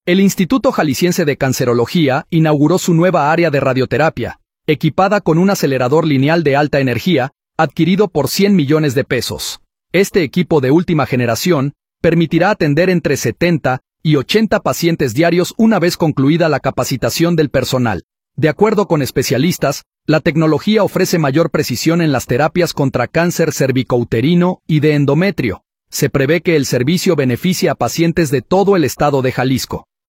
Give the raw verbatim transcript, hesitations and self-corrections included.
El Instituto Jalisciense de Cancerología inauguró su nueva área de radioterapia, equipada con un acelerador lineal de alta energía, adquirido por cien millones de pesos. Este equipo de última generación permitirá atender entre setenta y ochenta pacientes diarios una vez concluida la capacitación del personal. De acuerdo con especialistas, la tecnología ofrece mayor precisión en las terapias contra cáncer cervicouterino y de endometrio. Se prevé que el servicio beneficie a pacientes de todo el estado de Jalisco.